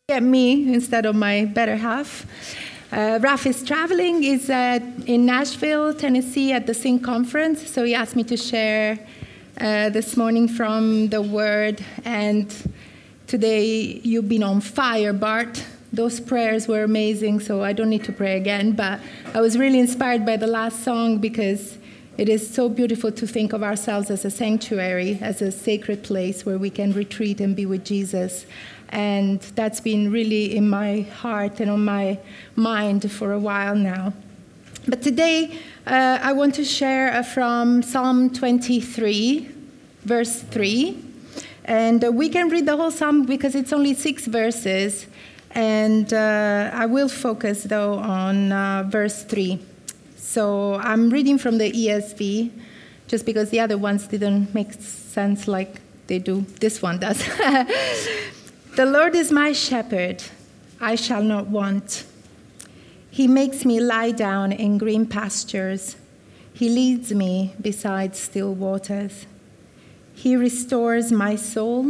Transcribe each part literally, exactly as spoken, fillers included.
At me instead of my better half. Uh, Raf is traveling, is uh, in Nashville, Tennessee at the Sing Conference, so he asked me to share uh, this morning from the Word, and today you've been on fire, Bart. Those prayers were amazing, so I don't need to pray again, but I was really inspired by the last song because it is so beautiful to think of ourselves as a sanctuary, as a sacred place where we can retreat and be with Jesus. And that's been really in my heart and on my mind for a while now. But today, uh, I want to share from Psalm twenty-three, verse three. And uh, we can read the whole psalm because it's only six verses. And uh, I will focus, though, on uh, verse three. So I'm reading from the E S V, just because the other ones didn't make sense like they do. This one does. The Lord is my shepherd, I shall not want. He makes me lie down in green pastures. He leads me beside still waters. He restores my soul.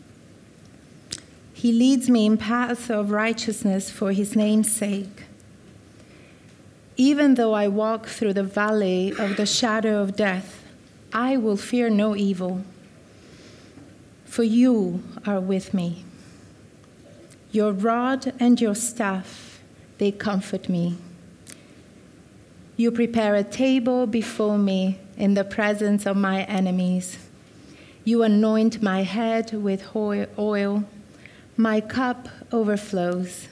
He leads me in paths of righteousness for his name's sake. Even though I walk through the valley of the shadow of death, I will fear no evil, for you are with me. Your rod and your staff, they comfort me. You prepare a table before me in the presence of my enemies. You anoint my head with oil. My cup overflows.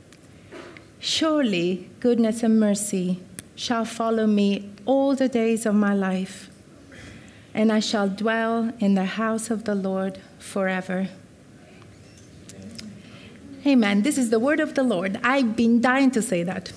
Surely goodness and mercy shall follow me all the days of my life, and I shall dwell in the house of the Lord forever. Amen. This is the word of the Lord. I've been dying to say that.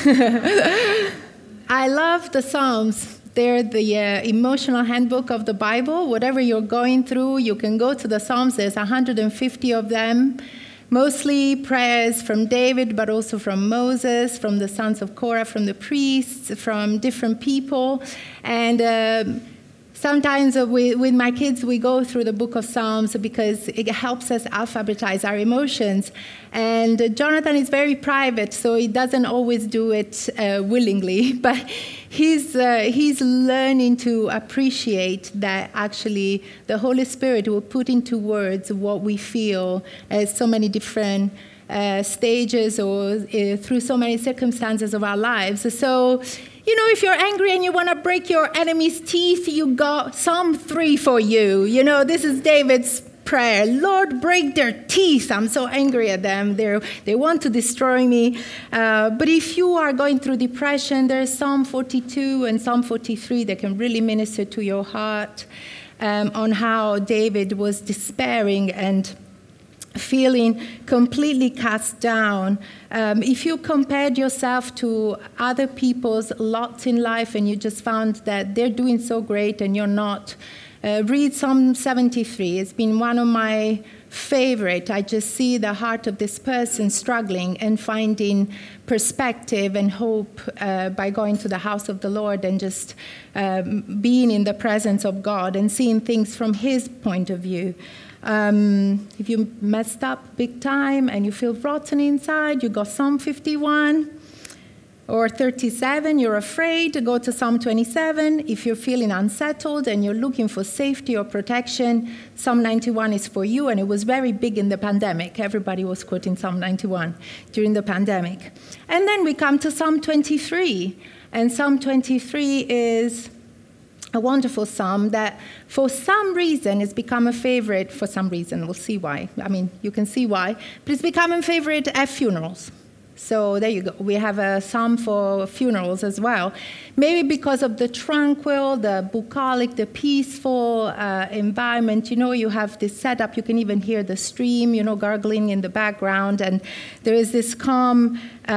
I love the Psalms. They're the uh, emotional handbook of the Bible. Whatever you're going through, you can go to the Psalms. There's one hundred fifty of them. Mostly prayers from David, but also from Moses, from the sons of Korah, from the priests, from different people. And uh, sometimes uh, we, with my kids, we go through the book of Psalms because it helps us alphabetize our emotions. And uh, Jonathan is very private, so he doesn't always do it uh, willingly. But he's uh, he's learning to appreciate that actually the Holy Spirit will put into words what we feel as so many different uh, stages or uh, through so many circumstances of our lives. So, you know, if you're angry and you want to break your enemy's teeth, you got Psalm three for you. You know, this is David's prayer. Lord, break their teeth. I'm so angry at them. They they want to destroy me. Uh, but if you are going through depression, there's Psalm forty-two and Psalm forty-three that can really minister to your heart um, on how David was despairing and feeling completely cast down. Um, if you compared yourself to other people's lots in life and you just found that they're doing so great and you're not, uh, read Psalm seventy-three. It's been one of my favorite. I just see the heart of this person struggling and finding perspective and hope uh, by going to the house of the Lord and just um, being in the presence of God and seeing things from his point of view. Um, if you messed up big time and you feel rotten inside, you got Psalm fifty-one or thirty-seven, you're afraid, to go to Psalm twenty-seven. If you're feeling unsettled and you're looking for safety or protection, Psalm ninety-one is for you, and it was very big in the pandemic. Everybody was quoting Psalm ninety-one during the pandemic. And then we come to Psalm twenty-three, and Psalm twenty-three is a wonderful psalm that for some reason has become a favorite. For some reason, we'll see why. I mean, you can see why. But it's become a favorite at funerals. So there you go. We have a psalm for funerals as well. Maybe because of the tranquil, the bucolic, the peaceful uh, environment. You know, you have this setup. You can even hear the stream, you know, gargling in the background. And there is this calm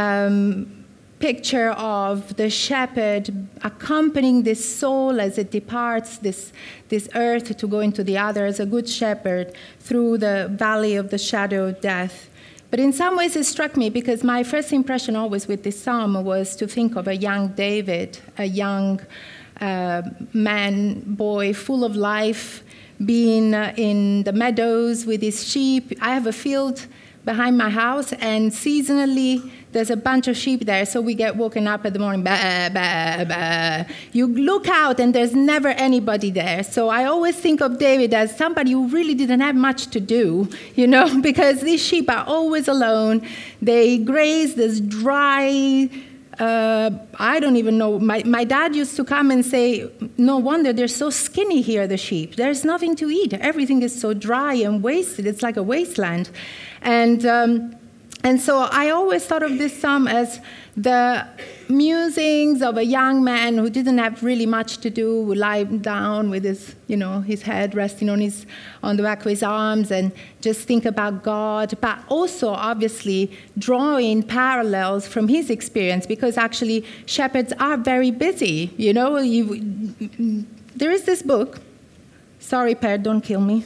um picture of the shepherd accompanying this soul as it departs this, this earth to go into the other, as a good shepherd through the valley of the shadow of death. But in some ways it struck me because my first impression always with this psalm was to think of a young David, a young uh, man, boy, full of life, being uh, in the meadows with his sheep. I have a field behind my house, and seasonally there's a bunch of sheep there, so we get woken up in the morning, bah, bah, bah. You look out and there's never anybody there. So I always think of David as somebody who really didn't have much to do, you know, because these sheep are always alone. They graze this dry, uh, I don't even know. My, my dad used to come and say, no wonder they're so skinny here, the sheep. There's nothing to eat. Everything is so dry and wasted. It's like a wasteland. And... Um, And so I always thought of this psalm as the musings of a young man who didn't have really much to do, would lie down with his, you know, his head resting on his on the back of his arms and just think about God, but also obviously drawing parallels from his experience, because actually shepherds are very busy. You know, you, there is this book. Sorry, Per, don't kill me.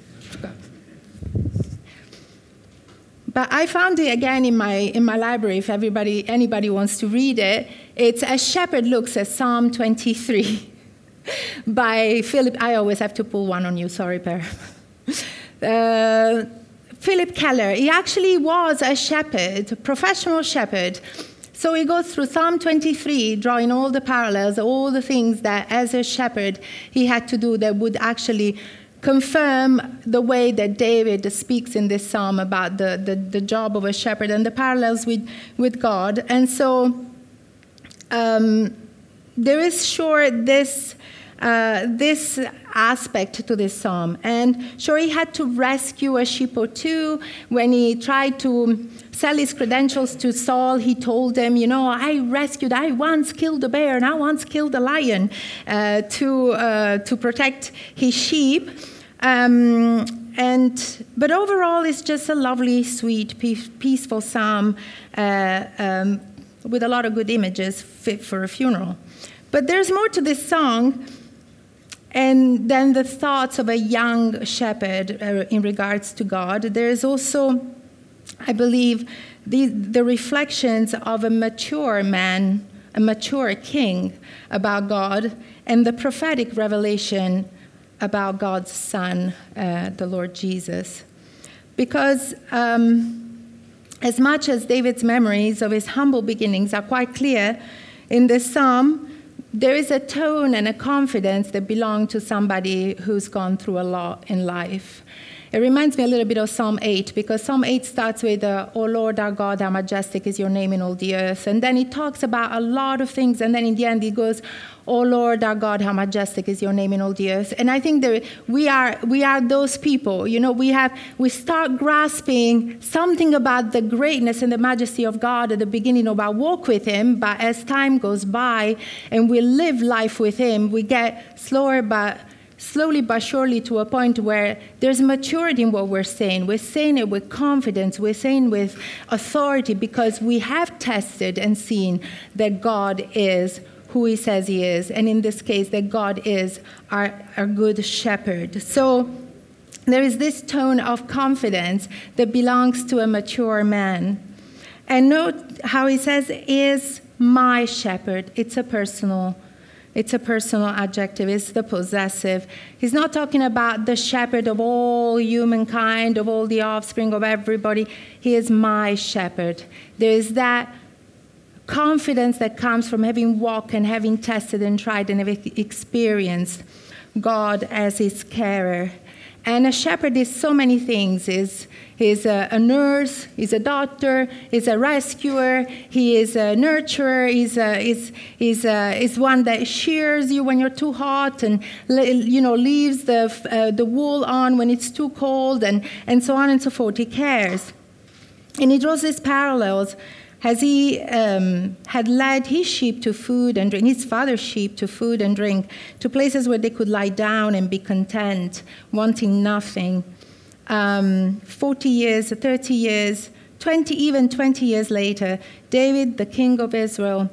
But I found it again in my in my library. If everybody anybody wants to read it, it's A Shepherd Looks at Psalm twenty-three by Philip. I always have to pull one on you. Sorry, Per. Uh, Philip Keller. He actually was a shepherd, a professional shepherd. So he goes through Psalm twenty-three, drawing all the parallels, all the things that as a shepherd he had to do that would actually confirm the way that David speaks in this psalm about the, the, the job of a shepherd and the parallels with, with God. And so um, there is sure this, uh, this aspect to this psalm. And sure, he had to rescue a sheep or two. When he tried to sell his credentials to Saul, he told him, you know, I rescued, I once killed a bear and I once killed a lion uh, to uh, to protect his sheep. Um, and but overall, it's just a lovely, sweet, peaceful psalm uh, um, with a lot of good images fit for a funeral. But there's more to this song and than the thoughts of a young shepherd uh, in regards to God. There is also, I believe, the, the reflections of a mature man, a mature king about God, and the prophetic revelation about God's Son, uh, the Lord Jesus. Because um, as much as David's memories of his humble beginnings are quite clear in this psalm, there is a tone and a confidence that belong to somebody who's gone through a lot in life. It reminds me a little bit of Psalm eight, because Psalm eight starts with, uh, O Lord our God, how majestic is your name in all the earth. And then it talks about a lot of things, and then in the end it goes, O Lord our God, how majestic is your name in all the earth. And I think that we are we are those people. You know, we have we start grasping something about the greatness and the majesty of God at the beginning of our walk with him, but as time goes by and we live life with him, we get slower but slowly but surely to a point where there's maturity in what we're saying. We're saying it with confidence. We're saying with authority because we have tested and seen that God is who he says he is. And in this case, that God is our, our good shepherd. So there is this tone of confidence that belongs to a mature man. And note how he says, is my shepherd. It's a personal It's a personal adjective. It's the possessive. He's not talking about the shepherd of all humankind, of all the offspring of everybody. He is my shepherd. There is that confidence that comes from having walked and having tested and tried and having experienced God as his carer. And a shepherd is so many things. He's, he's a, a nurse, he's a doctor, he's a rescuer, he is a nurturer, he's, a, he's, he's, a, he's one that shears you when you're too hot and, you know, leaves the, uh, the wool on when it's too cold, and, and so on and so forth. He cares. And he draws these parallels as he um, had led his sheep to food and drink, his father's sheep to food and drink, to places where they could lie down and be content, wanting nothing. Um, forty years, thirty years, twenty, even twenty years later, David, the king of Israel,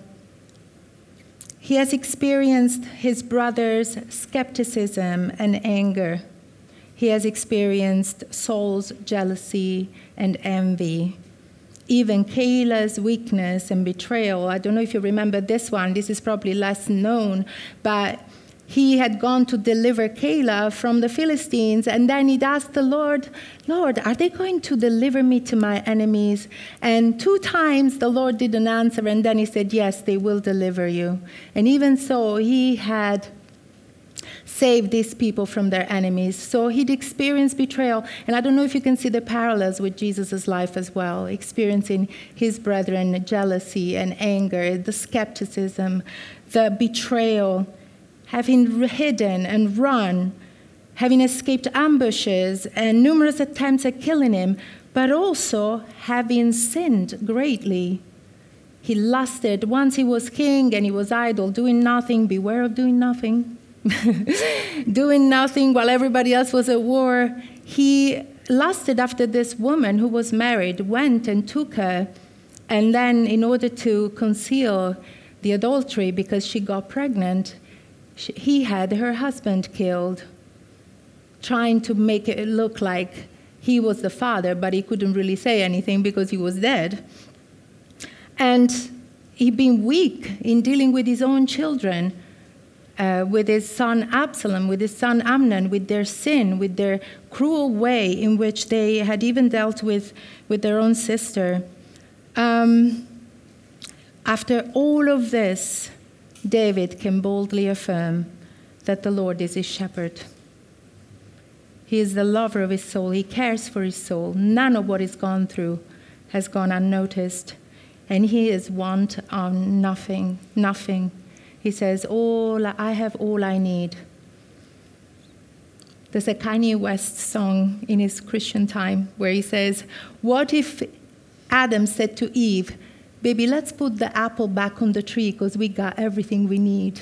he has experienced his brother's skepticism and anger. He has experienced Saul's jealousy and envy. Even Keila's weakness and betrayal. I don't know if you remember this one. This is probably less known. But he had gone to deliver Keilah from the Philistines, and then he'd asked the Lord, Lord, are they going to deliver me to my enemies? And two times the Lord didn't answer, and then he said, yes, they will deliver you. And even so, he had saved these people from their enemies. So he'd experienced betrayal. And I don't know if you can see the parallels with Jesus' life as well, experiencing his brethren, jealousy and anger, the skepticism, the betrayal, having hidden and run, having escaped ambushes and numerous attempts at killing him, but also having sinned greatly. He lusted. Once he was king and he was idle, doing nothing. Beware of doing nothing. Doing nothing while everybody else was at war. He lusted after this woman who was married, went and took her, and then in order to conceal the adultery because she got pregnant, he had her husband killed, trying to make it look like he was the father, but he couldn't really say anything because he was dead. And he'd been weak in dealing with his own children, uh, with his son Absalom, with his son Amnon, with their sin, with their cruel way in which they had even dealt with, with their own sister. Um, after all of this, David can boldly affirm that the Lord is his shepherd. He is the lover of his soul. He cares for his soul. None of what he's gone through has gone unnoticed. And he is want on nothing, nothing. He says, all I have all I need. There's a Kanye West song in his Christian time where he says, what if Adam said to Eve, baby, let's put the apple back on the tree because we got everything we need.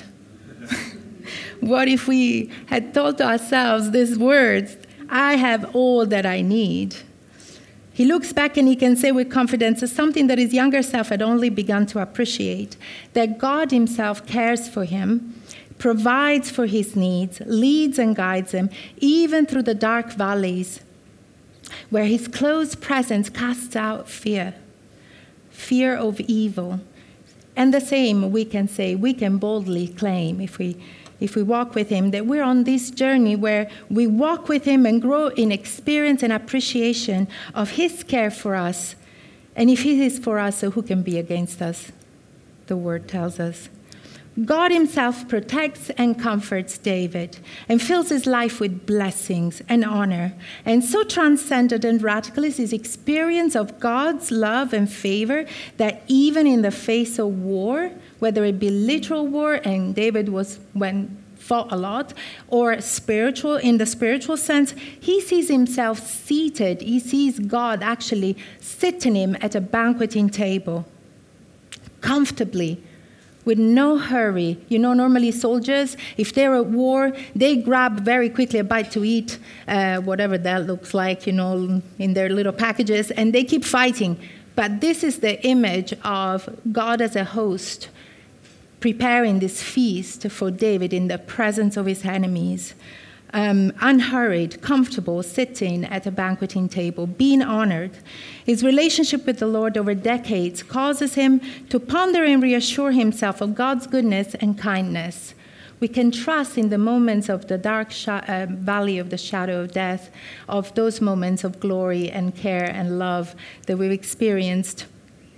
What if we had told ourselves these words, I have all that I need? He looks back and he can say with confidence, it's something that his younger self had only begun to appreciate, that God himself cares for him, provides for his needs, leads and guides him, even through the dark valleys, where his close presence casts out fear. Fear of evil. And the same we can say, we can boldly claim if we if we walk with him, that we're on this journey where we walk with him and grow in experience and appreciation of his care for us. And if he is for us, so who can be against us? The word tells us. God himself protects and comforts David and fills his life with blessings and honor. And so transcendent and radical is his experience of God's love and favor that even in the face of war, whether it be literal war, and David was when fought a lot, or spiritual, in the spiritual sense, he sees himself seated. He sees God actually sitting him at a banqueting table, comfortably, with no hurry. You know, normally soldiers, if they're at war, they grab very quickly a bite to eat, uh, whatever that looks like, you know, in their little packages, and they keep fighting. But this is the image of God as a host, preparing this feast for David in the presence of his enemies. Um, unhurried, comfortable, sitting at a banqueting table, being honored. His relationship with the Lord over decades causes him to ponder and reassure himself of God's goodness and kindness. We can trust in the moments of the dark sh- uh, valley of the shadow of death, of those moments of glory and care and love that we've experienced.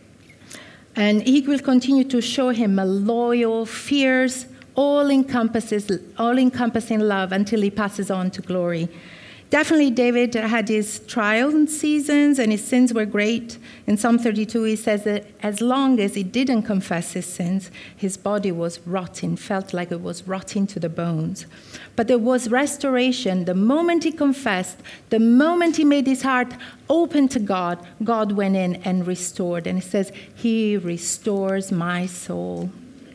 And he will continue to show him a loyal, fierce, all-encompassing all-encompassing love until he passes on to glory. Definitely David had his trials and seasons, and his sins were great. In Psalm thirty-two, he says that as long as he didn't confess his sins, his body was rotting, felt like it was rotting to the bones. But there was restoration. The moment he confessed, the moment he made his heart open to God, God went in and restored. And it says, he restores my soul.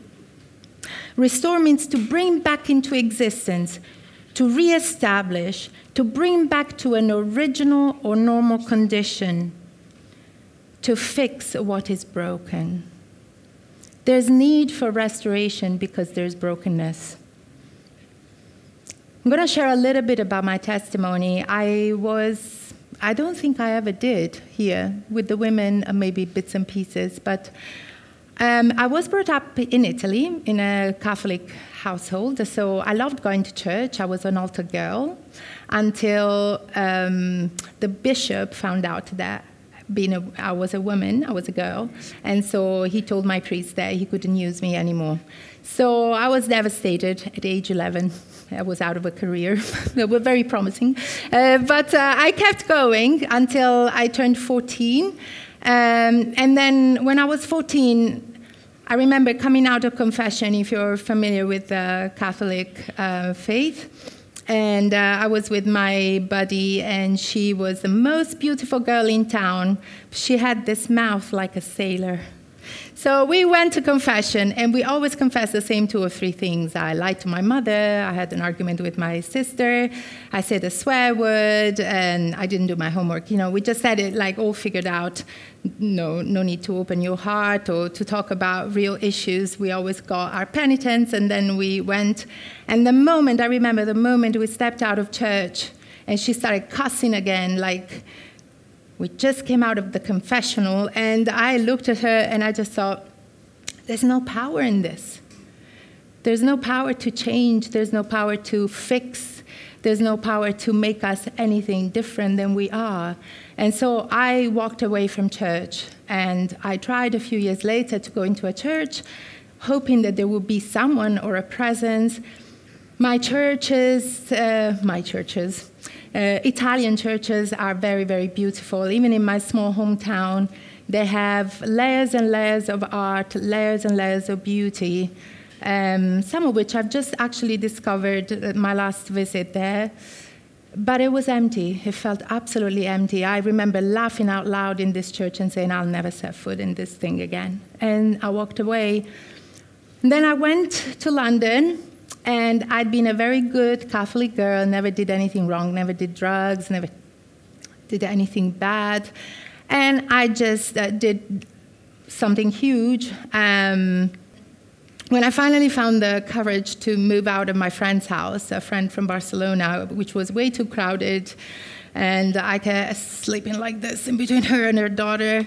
Restore means to bring back into existence, to reestablish, to bring back to an original or normal condition, to fix what is broken. There's need for restoration because there's brokenness. I'm going to share a little bit about my testimony. I was, I don't think I ever did here with the women, maybe bits and pieces, but Um, I was brought up in Italy in a Catholic household, so I loved going to church. I was an altar girl until um, the bishop found out that being a, I was a woman, I was a girl, and so he told my priest that he couldn't use me anymore. So I was devastated at age eleven. I was out of a career. They were very promising. Uh, but uh, I kept going until I turned fourteen. Um, and then when I was fourteen, I remember coming out of confession, if you're familiar with the Catholic uh, faith. And uh, I was with my buddy, and she was the most beautiful girl in town. She had this mouth like a sailor. So we went to confession, and we always confessed the same two or three things. I lied to my mother, I had an argument with my sister, I said a swear word, and I didn't do my homework. You know, we just had it like all figured out. No, no need to open your heart or to talk about real issues. We always got our penitence, and then we went. And the moment, I remember the moment we stepped out of church, and she started cussing again, like, we just came out of the confessional, and I looked at her and I just thought, there's no power in this. There's no power to change. There's no power to fix. There's no power to make us anything different than we are. And so I walked away from church, and I tried a few years later to go into a church, hoping that there would be someone or a presence. My churches, uh, my churches, Uh, Italian churches are very, very beautiful. Even in my small hometown, they have layers and layers of art, layers and layers of beauty, um, some of which I've just actually discovered at my last visit there. But it was empty. It felt absolutely empty. I remember laughing out loud in this church and saying, I'll never set foot in this thing again. And I walked away. And then I went to London. And I'd been a very good Catholic girl, never did anything wrong, never did drugs, never did anything bad. And I just uh, did something huge. Um, when I finally found the courage to move out of my friend's house, a friend from Barcelona, which was way too crowded, and I kept sleeping like this in between her and her daughter.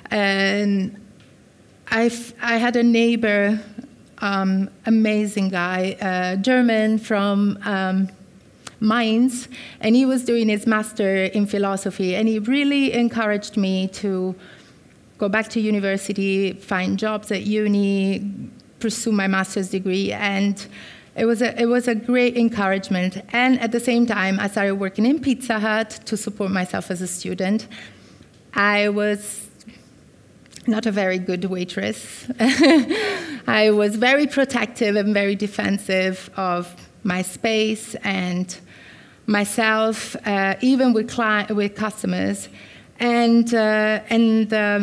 And I, I had a neighbor, Um, amazing guy, uh, German from um, Mainz, and he was doing his master in philosophy, and he really encouraged me to go back to university, find jobs at uni, pursue my master's degree, and it was a, it was a great encouragement. And at the same time, I started working in Pizza Hut to support myself as a student. I was not a very good waitress. I was very protective and very defensive of my space and myself, uh, even with cli- with customers, and uh, and um,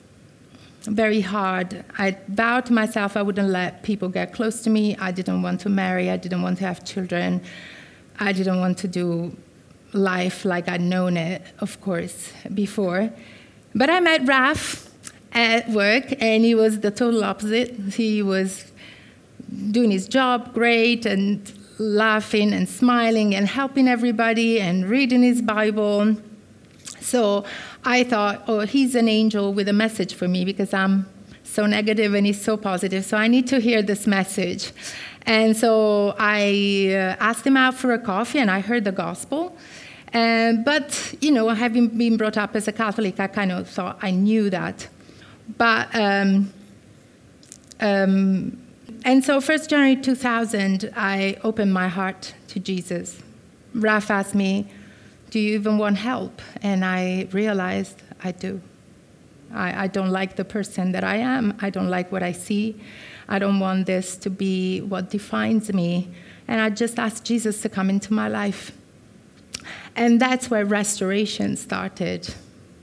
very hard. I vowed to myself I wouldn't let people get close to me. I didn't want to marry. I didn't want to have children. I didn't want to do life like I'd known it, of course, before. But I met Raf at work, and he was the total opposite. He was doing his job great and laughing and smiling and helping everybody and reading his Bible. So I thought, oh, he's an angel with a message for me because I'm so negative and he's so positive. So I need to hear this message. And so I uh, asked him out for a coffee, and I heard the gospel. Uh, but, you know, having been brought up as a Catholic, I kind of thought I knew that. But, um, um, and so first January two thousand, I opened my heart to Jesus. Raf asked me, do you even want help? And I realized I do. I, I don't like the person that I am. I don't like what I see. I don't want this to be what defines me. And I just asked Jesus to come into my life. And that's where restoration started.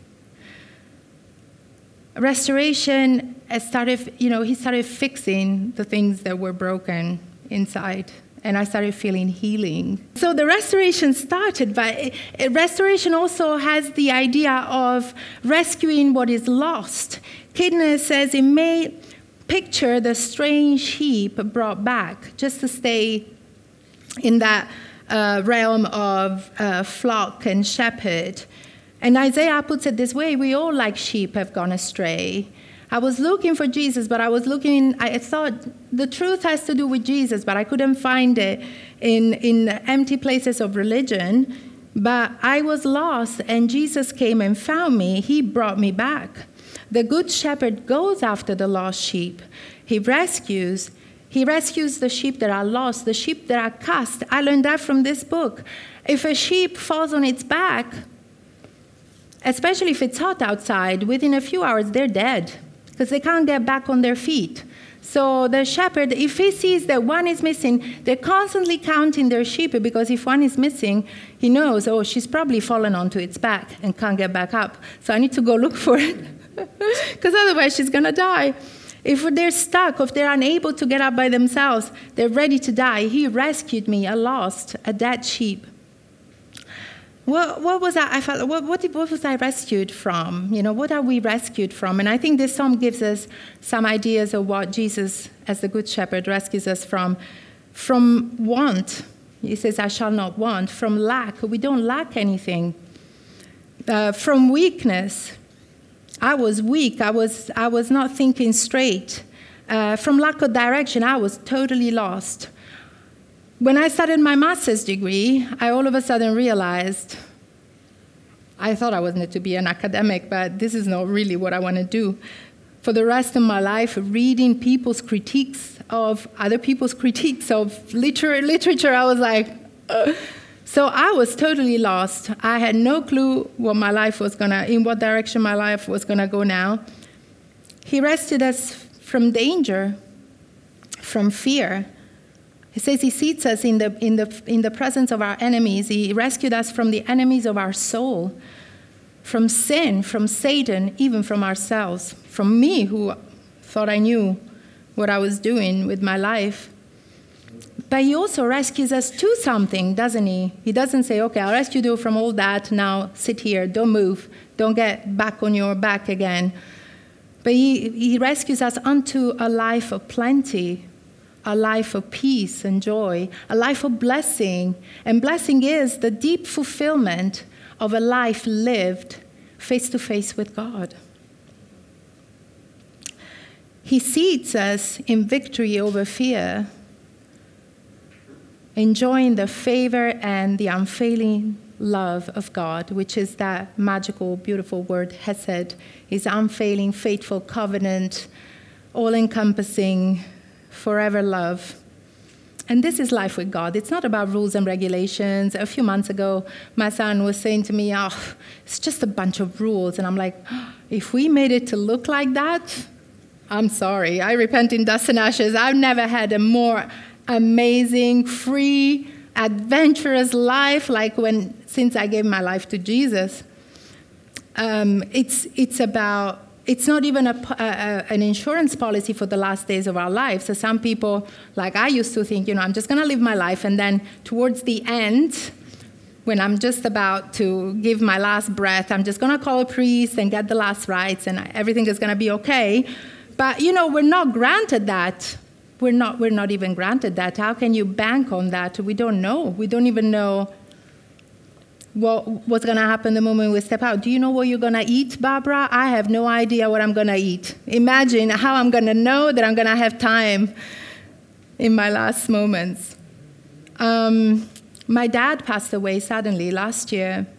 Restoration started, you know, he started fixing the things that were broken inside, and I started feeling healing. So the restoration started, but restoration also has the idea of rescuing what is lost. Kidner says it may picture the strange sheep brought back, just to stay in that uh, realm of uh, flock and shepherd. And Isaiah puts it this way: we all like sheep have gone astray. I was looking for Jesus, but I was looking, I thought the truth has to do with Jesus, but I couldn't find it in, in empty places of religion. But I was lost, and Jesus came and found me. He brought me back. The good shepherd goes after the lost sheep. He rescues. He rescues the sheep that are lost, the sheep that are cast. I learned that from this book. If a sheep falls on its back, especially if it's hot outside, within a few hours, they're dead because they can't get back on their feet. So the shepherd, if he sees that one is missing, they're constantly counting their sheep because if one is missing, he knows, oh, she's probably fallen onto its back and can't get back up. So I need to go look for it because otherwise she's going to die. If they're stuck, if they're unable to get up by themselves, they're ready to die. He rescued me, a lost, a dead sheep. What, what was I? I felt, what, what, what was I rescued from? You know, what are we rescued from? And I think this psalm gives us some ideas of what Jesus, as the Good Shepherd, rescues us from. From want, he says, "I shall not want." From lack, we don't lack anything. Uh, from weakness, I was weak. I was, I was not thinking straight. Uh, from lack of direction, I was totally lost. When I started my master's degree, I all of a sudden realized I thought I wanted to be an academic, but this is not really what I want to do. For the rest of my life, reading people's critiques of other people's critiques of liter- literature, I was like, Ugh. So I was totally lost. I had no clue what my life was gonna, in what direction my life was gonna go now. He rescued us from danger, from fear. He says he seats us in the, in, the, in the presence of our enemies. He rescued us from the enemies of our soul, from sin, from Satan, even from ourselves, from me who thought I knew what I was doing with my life. But he also rescues us to something, doesn't he? He doesn't say, okay, I'll rescue you from all that, now sit here, don't move, don't get back on your back again. But he, he rescues us unto a life of plenty, a life of peace and joy, a life of blessing. And blessing is the deep fulfillment of a life lived face-to-face with God. He seats us in victory over fear, enjoying the favor and the unfailing love of God, which is that magical, beautiful word, hesed, his unfailing, faithful covenant, all-encompassing, forever love. And this is life with God. It's not about rules and regulations. A few months ago, my son was saying to me, oh, it's just a bunch of rules. And I'm like, oh, if we made it to look like that, I'm sorry. I repent in dust and ashes. I've never had a more amazing, free, adventurous life like when since I gave my life to Jesus. Um, it's it's about it's not even a, a, an insurance policy for the last days of our lives. So some people, like I used to think, you know, I'm just going to live my life, and then towards the end, when I'm just about to give my last breath, I'm just going to call a priest and get the last rites, and everything is going to be okay. But you know, we're not granted that. We're not, we're not even granted that. How can you bank on that? We don't know. We don't even know what, what's going to happen the moment we step out. Do you know what you're going to eat, Barbara? I have no idea what I'm going to eat. Imagine how I'm going to know that I'm going to have time in my last moments. Um, my dad passed away suddenly last year.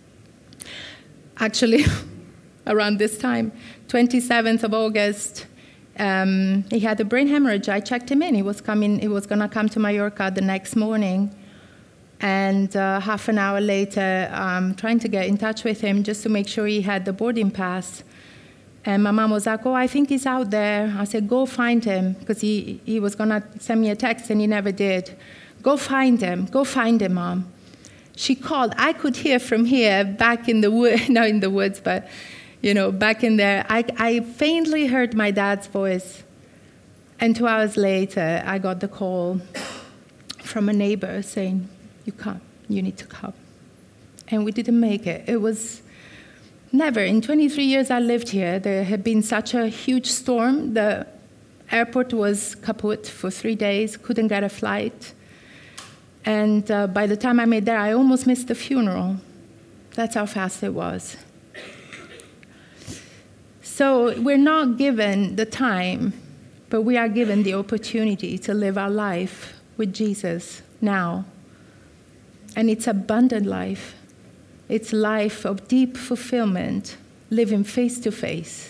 Actually, around this time, twenty-seventh of August. Um, he had a brain hemorrhage. I checked him in. He was coming. He was going to come to Mallorca the next morning. And uh, half an hour later, I'm trying to get in touch with him just to make sure he had the boarding pass. And my mom was like, oh, I think he's out there. I said, go find him, because he, he was going to send me a text, and he never did. Go find him. Go find him, Mom. She called. I could hear from here back in the wood, not in the woods, but you know, back in there, I, I faintly heard my dad's voice. And two hours later, I got the call from a neighbor saying, you come, you need to come. And we didn't make it. It was never. In twenty-three years I lived here, there had been such a huge storm. The airport was kaput for three days, couldn't get a flight. And uh, by the time I made there, I almost missed the funeral. That's how fast it was. So we're not given the time, but we are given the opportunity to live our life with Jesus now. And it's abundant life. It's life of deep fulfillment, living face to face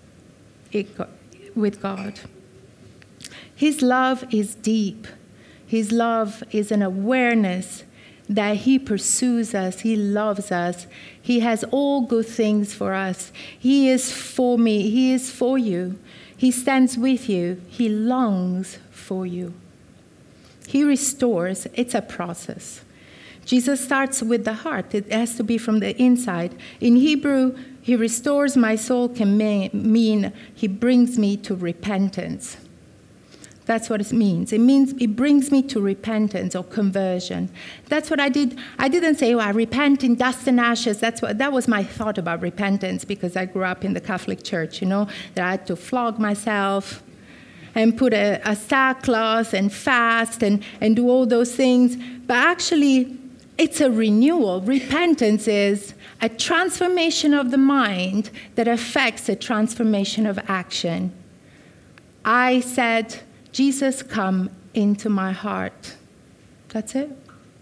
with God. His love is deep. His love is an awareness that he pursues us, he loves us, he has all good things for us. He is for me, he is for you. He stands with you, he longs for you. He restores, it's a process. Jesus starts with the heart. It has to be from the inside. In Hebrew, he restores my soul can mean he brings me to repentance. That's what it means. It means it brings me to repentance or conversion. That's what I did. I didn't say, oh, I repent in dust and ashes. That's what, that was my thought about repentance, because I grew up in the Catholic Church, you know, that I had to flog myself and put a, a sackcloth and fast and, and do all those things. But actually, it's a renewal. Repentance is a transformation of the mind that affects a transformation of action. I said, Jesus, come into my heart. That's it.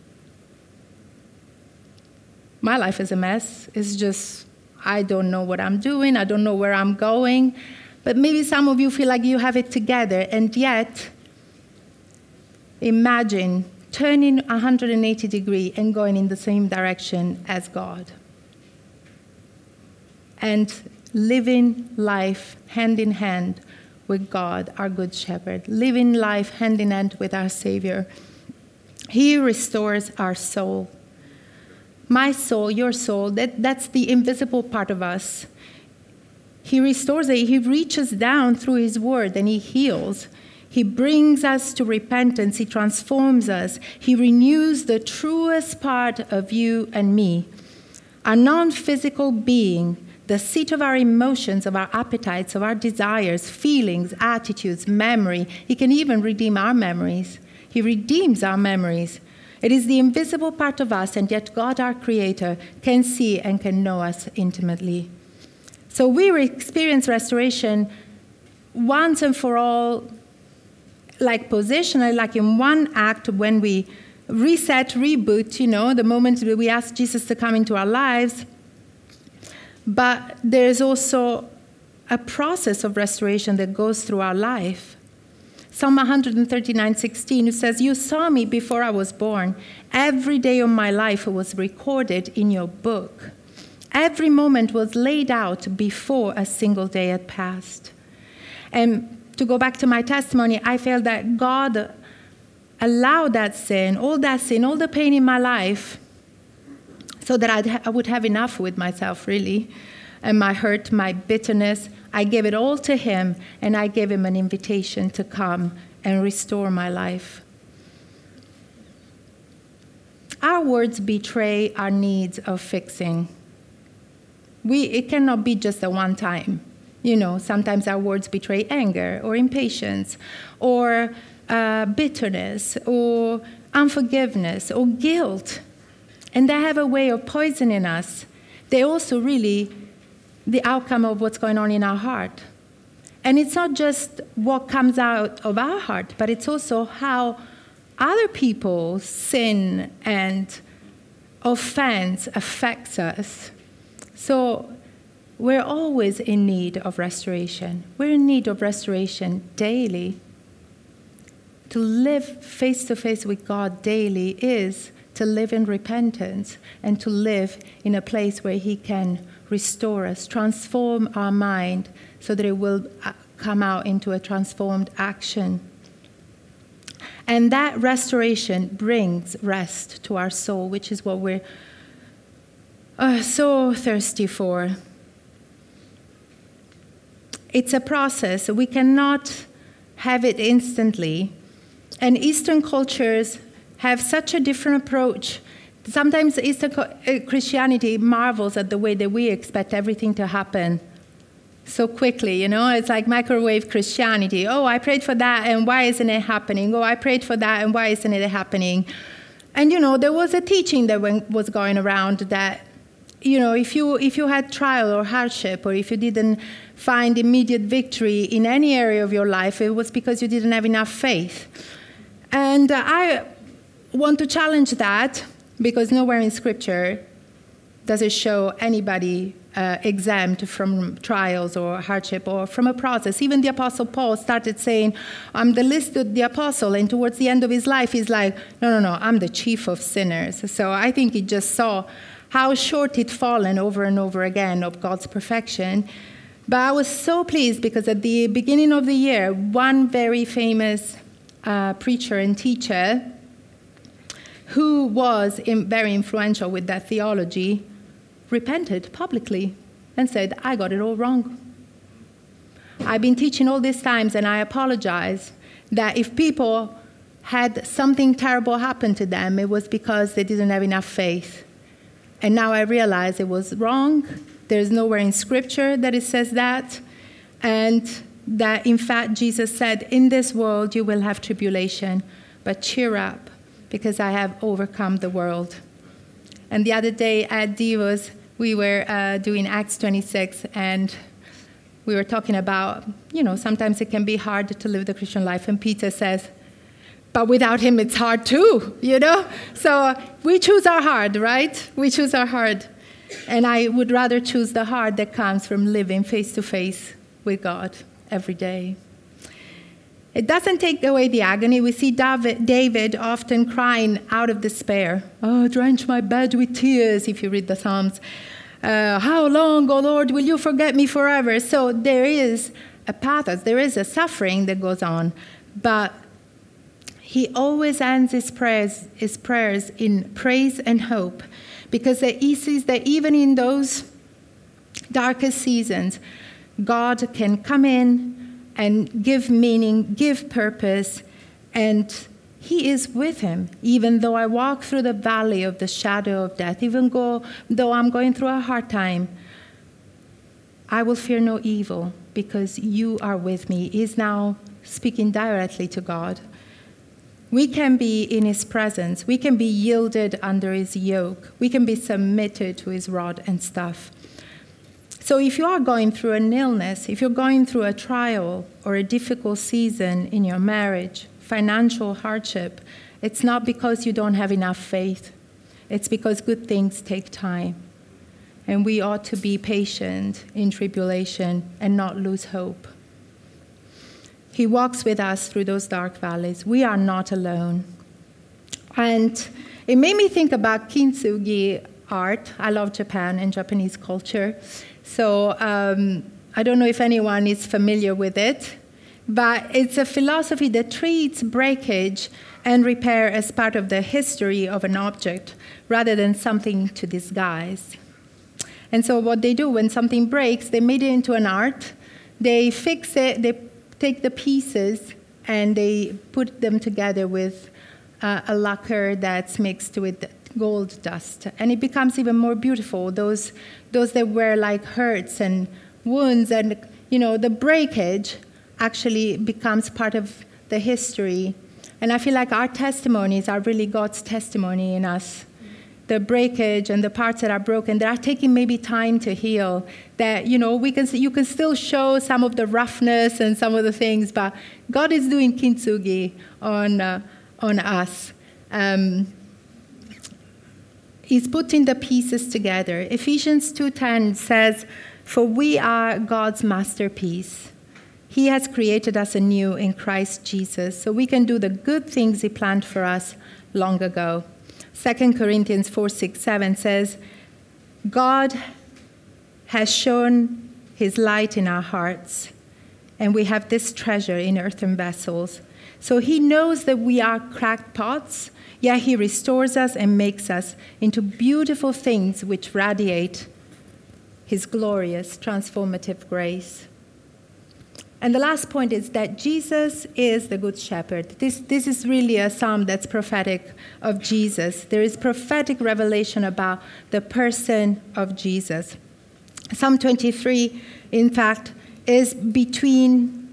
My life is a mess. It's just, I don't know what I'm doing. I don't know where I'm going. But maybe some of you feel like you have it together. And yet, imagine turning one hundred eighty degrees and going in the same direction as God. And living life hand in hand with God, our good shepherd, living life hand in hand with our Savior. He restores our soul. My soul, your soul, that, that's the invisible part of us. He restores it. He reaches down through his word and he heals. He brings us to repentance. He transforms us. He renews the truest part of you and me. Our non-physical being, the seat of our emotions, of our appetites, of our desires, feelings, attitudes, memory. He can even redeem our memories. He redeems our memories. It is the invisible part of us, and yet God, our Creator, can see and can know us intimately. So we experience restoration once and for all, like positionally, like in one act when we reset, reboot, you know, the moment we ask Jesus to come into our lives. But there's also a process of restoration that goes through our life. Psalm one thirty-nine sixteen, it says, you saw me before I was born. Every day of my life was recorded in your book. Every moment was laid out before a single day had passed. And to go back to my testimony, I felt that God allowed that sin, all that sin, all the pain in my life, so that I'd ha- I would have enough with myself, really, and my hurt, my bitterness. I gave it all to him, and I gave him an invitation to come and restore my life. Our words betray our needs of fixing. We, it cannot be just a one time. You know, sometimes our words betray anger or impatience or uh, bitterness or unforgiveness or guilt. And they have a way of poisoning us. They're also really the outcome of what's going on in our heart. And it's not just what comes out of our heart, but it's also how other people's sin and offense affects us. So we're always in need of restoration. We're in need of restoration daily. To live face to face with God daily is to live in repentance and to live in a place where he can restore us, transform our mind so that it will come out into a transformed action. And that restoration brings rest to our soul, which is what we're uh, so thirsty for. It's a process. We cannot have it instantly. And Eastern cultures have such a different approach. Sometimes Eastern Christianity marvels at the way that we expect everything to happen so quickly, you know? It's like microwave Christianity. Oh, I prayed for that, and why isn't it happening? Oh, I prayed for that, and why isn't it happening? And, you know, there was a teaching that was going around that you know, if you if you had trial or hardship, or if you didn't find immediate victory in any area of your life, it was because you didn't have enough faith. And uh, I want to challenge that, because nowhere in Scripture does it show anybody uh, exempt from trials or hardship or from a process. Even the Apostle Paul started saying, I'm the least of the apostle, and towards the end of his life, he's like, no, no, no, I'm the chief of sinners. So I think he just saw how short he'd fallen over and over again of God's perfection. But I was so pleased because at the beginning of the year, one very famous uh, preacher and teacher who was in, very influential with that theology repented publicly and said, I got it all wrong. I've been teaching all these times, and I apologize that if people had something terrible happen to them, it was because they didn't have enough faith. And now I realize it was wrong. There's nowhere in Scripture that it says that. And that, in fact, Jesus said, in this world you will have tribulation, but cheer up, because I have overcome the world. And the other day at Divos, we were uh, doing Acts twenty-six, and we were talking about, you know, sometimes it can be hard to live the Christian life. And Peter says, but without him, it's hard too, you know? So we choose our hard, right? We choose our hard. And I would rather choose the hard that comes from living face-to-face with God every day. It doesn't take away the agony. We see David, David often crying out of despair. Oh, drench my bed with tears, if you read the Psalms. Uh, How long, O Lord, will you forget me forever? So there is a pathos, there is a suffering that goes on. But he always ends his prayers, his prayers in praise and hope, because he sees that even in those darkest seasons, God can come in and give meaning, give purpose, and he is with him. Even though I walk through the valley of the shadow of death, even go, though I'm going through a hard time, I will fear no evil, because you are with me. He's now speaking directly to God. We can be in his presence. We can be yielded under his yoke. We can be submitted to his rod and staff. So if you are going through an illness, if you're going through a trial or a difficult season in your marriage, financial hardship, it's not because you don't have enough faith. It's because good things take time. And we ought to be patient in tribulation and not lose hope. He walks with us through those dark valleys. We are not alone. And it made me think about kintsugi art. I love Japan and Japanese culture. So um, I don't know if anyone is familiar with it, but it's a philosophy that treats breakage and repair as part of the history of an object rather than something to disguise. And so what they do when something breaks, they made it into an art. They fix it, they take the pieces, and they put them together with uh, a lacquer that's mixed with gold dust. And it becomes even more beautiful. Those those that were like hurts and wounds and, you know, the breakage actually becomes part of the history. And I feel like our testimonies are really God's testimony in us. The breakage and the parts that are broken, that are taking maybe time to heal, that, you know, we can you can still show some of the roughness and some of the things, but God is doing kintsugi on, uh, on us. Um, he's putting the pieces together. Ephesians two ten says, for we are God's masterpiece. He has created us anew in Christ Jesus, so we can do the good things he planned for us long ago. Second Corinthians four, six, seven says, God has shown his light in our hearts, and we have this treasure in earthen vessels. So he knows that we are cracked pots, yet he restores us and makes us into beautiful things which radiate his glorious, transformative grace. And the last point is that Jesus is the Good Shepherd. This, this is really a psalm that's prophetic of Jesus. There is prophetic revelation about the person of Jesus. Psalm twenty-three, in fact, is between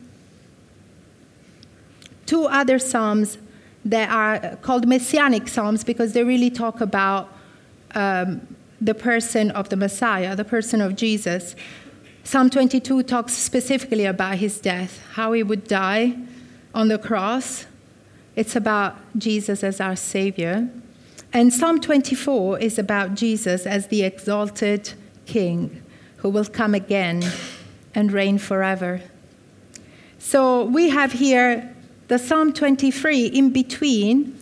two other psalms that are called messianic psalms because they really talk about um, the person of the Messiah, the person of Jesus. Psalm twenty-two talks specifically about his death, how he would die on the cross. It's about Jesus as our Savior. And Psalm twenty-four is about Jesus as the exalted King who will come again and reign forever. So we have here the Psalm twenty-three in between,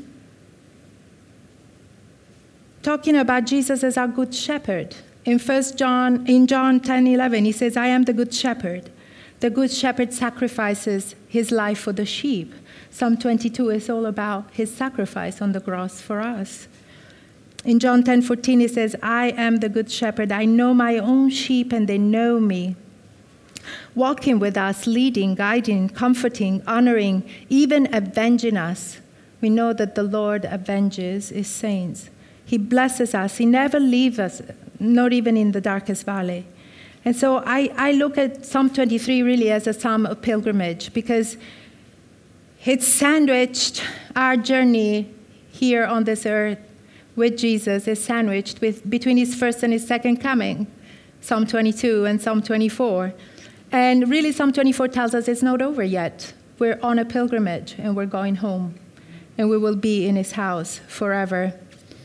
talking about Jesus as our good shepherd. In First John, in John ten eleven, he says, I am the good shepherd. The good shepherd sacrifices his life for the sheep. Psalm twenty-two is all about his sacrifice on the cross for us. In John ten fourteen, he says, I am the good shepherd. I know my own sheep and they know me. Walking with us, leading, guiding, comforting, honoring, even avenging us. We know that the Lord avenges his saints. He blesses us. He never leaves us, not even in the darkest valley. And so I, I look at Psalm twenty-three really as a psalm of pilgrimage, because it's sandwiched our journey here on this earth with Jesus is sandwiched with between his first and his second coming, Psalm twenty-two and Psalm twenty-four. And really, Psalm twenty-four tells us it's not over yet. We're on a pilgrimage, and we're going home, and we will be in his house forever.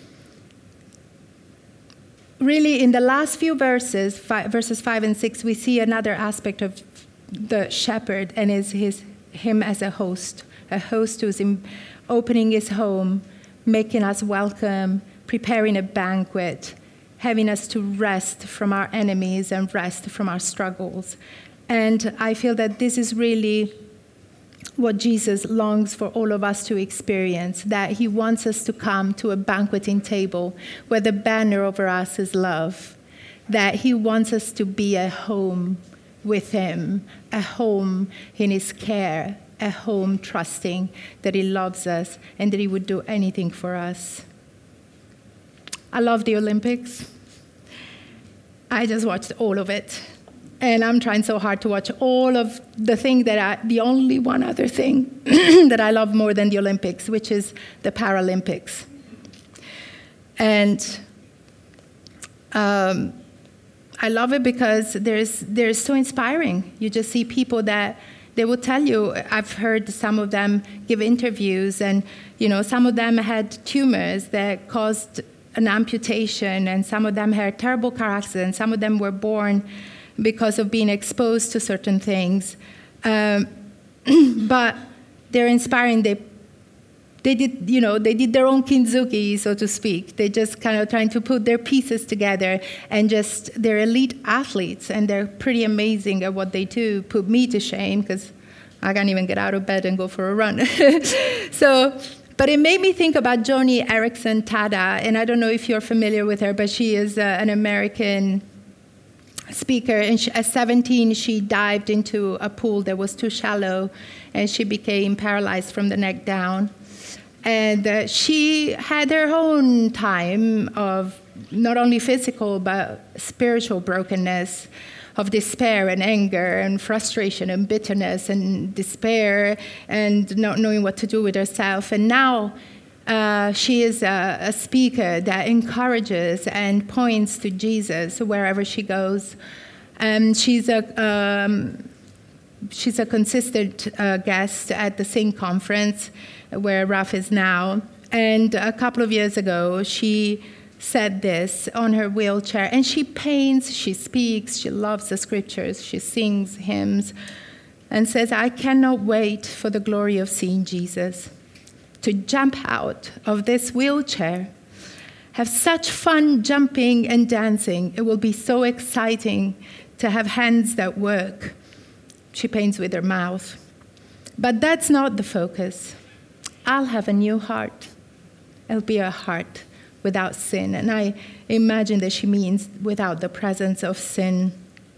Really, in the last few verses, five, verses five and six, we see another aspect of the shepherd, and is his him as a host, a host who's in, opening his home, making us welcome, preparing a banquet, having us to rest from our enemies and rest from our struggles. And I feel that this is really what Jesus longs for all of us to experience, that he wants us to come to a banqueting table where the banner over us is love, that he wants us to be a home with him, a home in his care, a home trusting that he loves us and that he would do anything for us. I love the Olympics. I just watched all of it. And I'm trying so hard to watch all of the thing that I, the only one other thing that I love more than the Olympics, which is the Paralympics. And um, I love it because there's there's so inspiring. You just see people that they will tell you. I've heard some of them give interviews, and you know, some of them had tumors that caused an amputation, and some of them had terrible car accidents. Some of them were born because of being exposed to certain things. Um, but they're inspiring. They, they did, you know, they did their own kintsugi, so to speak. They just kind of trying to put their pieces together, and just, they're elite athletes, and they're pretty amazing at what they do. Put me to shame, because I can't even get out of bed and go for a run. So, but it made me think about Joni Eareckson Tada, and I don't know if you're familiar with her, but she is uh, an American speaker, and she, at seventeen, she dived into a pool that was too shallow, and she became paralyzed from the neck down. And uh, she had her own time of not only physical, but spiritual brokenness, of despair and anger and frustration and bitterness and despair and not knowing what to do with herself. And now Uh, she is a, a speaker that encourages and points to Jesus wherever she goes. Um, she's a um, she's a consistent uh, guest at the Sing Conference, where Raf is now. And a couple of years ago, she said this on her wheelchair. And she paints, she speaks, she loves the scriptures, she sings hymns, and says, "I cannot wait for the glory of seeing Jesus. To jump out of this wheelchair, have such fun jumping and dancing. It will be so exciting to have hands that work." She paints with her mouth. But that's not the focus. I'll have a new heart. It'll be a heart without sin. And I imagine that she means without the presence of sin.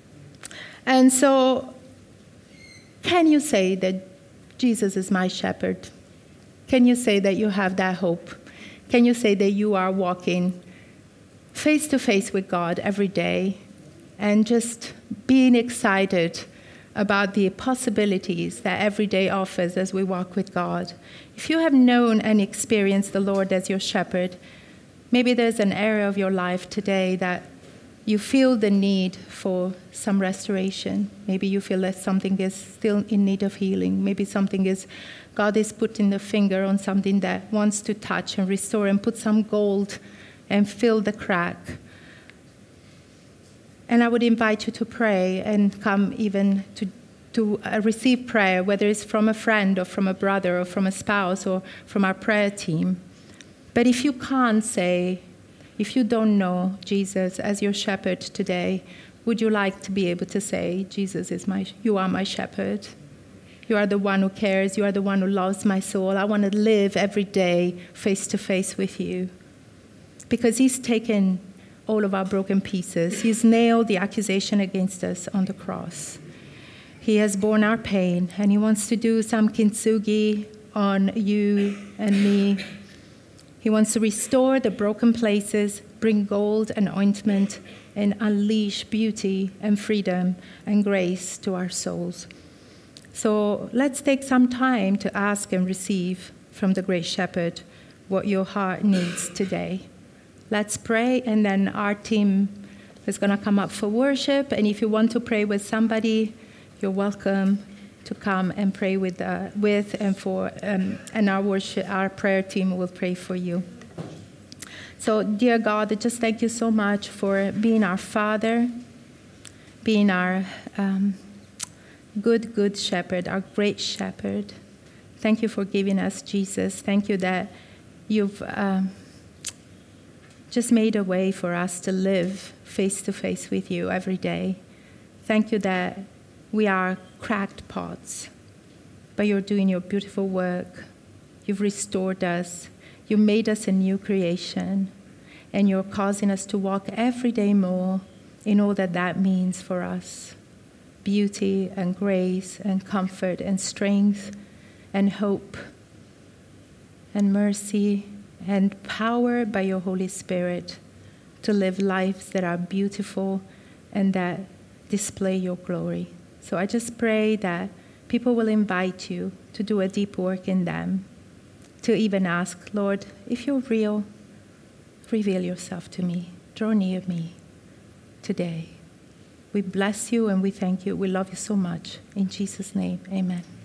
And so, can you say that Jesus is my shepherd? Can you say that you have that hope? Can you say that you are walking face to face with God every day and just being excited about the possibilities that every day offers as we walk with God? If you have known and experienced the Lord as your shepherd, Maybe there's an area of your life today that you feel the need for some restoration. Maybe you feel that something is still in need of healing. Maybe something is, God is putting the finger on something that wants to touch and restore and put some gold and fill the crack. And I would invite you to pray and come even to, to uh, receive prayer, whether it's from a friend or from a brother or from a spouse or from our prayer team. But if you can't say, if you don't know Jesus as your shepherd today, would you like to be able to say, Jesus is my, you are my shepherd. You are the one who cares. You are the one who loves my soul. I want to live every day face to face with you. Because he's taken all of our broken pieces. He's nailed the accusation against us on the cross. He has borne our pain, and he wants to do some kintsugi on you and me. He wants to restore the broken places, bring gold and ointment, and unleash beauty and freedom and grace to our souls. So let's take some time to ask and receive from the Great Shepherd what your heart needs today. Let's pray, and then our team is going to come up for worship. And if you want to pray with somebody, you're welcome to come and pray with, uh, with and for, um, and our worship, our prayer team will pray for you. So, dear God, I just thank you so much for being our Father, being our um, good, good shepherd, our great shepherd. Thank you for giving us Jesus. Thank you that you've um, just made a way for us to live face to face with you every day. Thank you that we are cracked pots, but you're doing your beautiful work. You've restored us. You made us a new creation, and you're causing us to walk every day more in all that that means for us. Beauty and grace and comfort and strength and hope and mercy and power by your Holy Spirit to live lives that are beautiful and that display your glory. So I just pray that people will invite you to do a deep work in them, to even ask, Lord, if you're real, reveal yourself to me. Draw near me today. We bless you and we thank you. We love you so much. In Jesus' name, amen.